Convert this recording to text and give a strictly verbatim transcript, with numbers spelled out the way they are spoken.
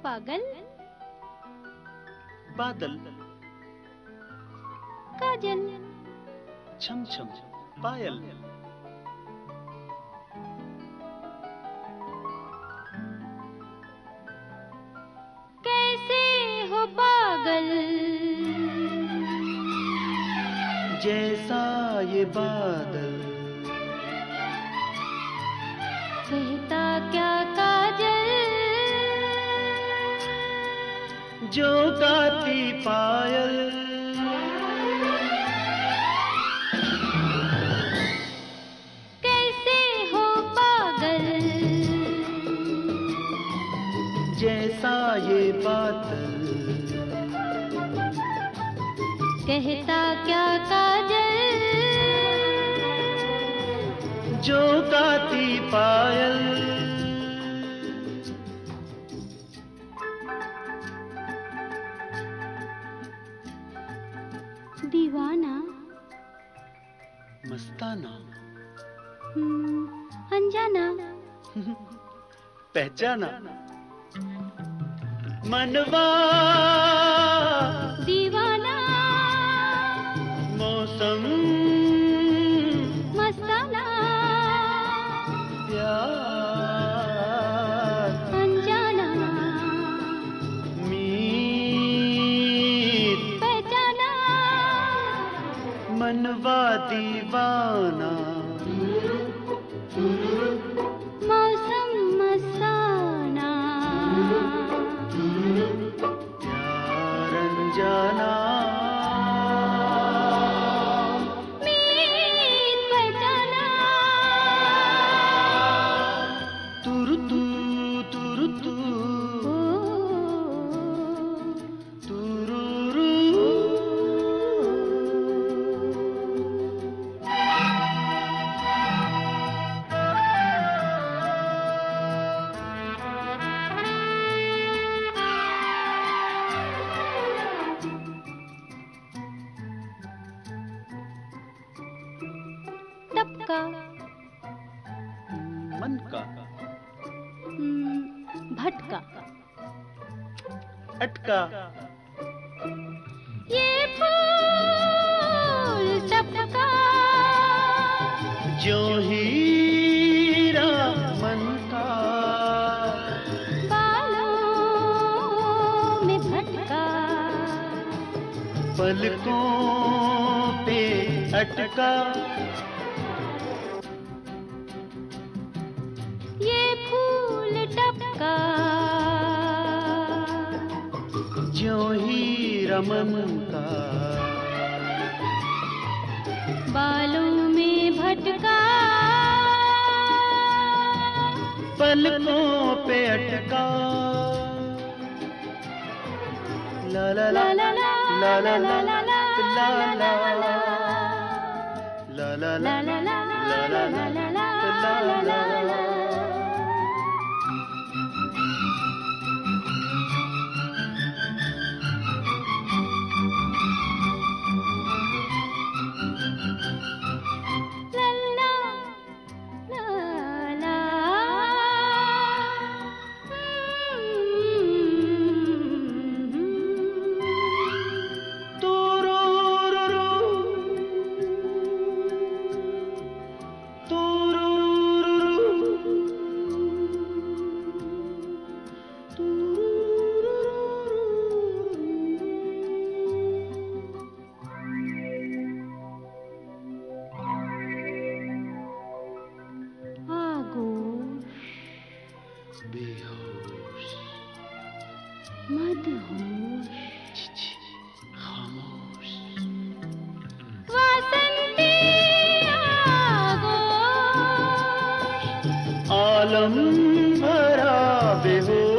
पागल, बादल, काजल, छम छम पायल, कैसे हो पागल जैसा ये बादल, कहता क्या काजल जो गाती पायल, कैसे हो पागल जैसा ये बादल, कहता क्या काजल जो गाती पायल। दीवाना, मस्ताना, हम्म, अनजाना, पहचाना, मनवा दीवाना, मौसम मस्ताना, प्यार अनजाना, मीत पहचाना, मनवा दीवाना, मौसम मस्ताना, प्यार अनजाना, मीत पहचाना, तुरु तू तुरु तू ओ, तुरुरु। टपका, मन का हम्म, भटका, अटका, ये फूल टपका, जो हीरा मन का, बालों में भटका, पलकों पे अटका, ये फूल टपका, जो हीरा मन का, बालों में भटका, पलकों पे अटका। ला ला ला ला ला ला ला ला ला ला ला ला ला ला ला ला ला। बेहोश, मदहोश, खामोश, वासंती आगोश, आलम भरा बेहोश।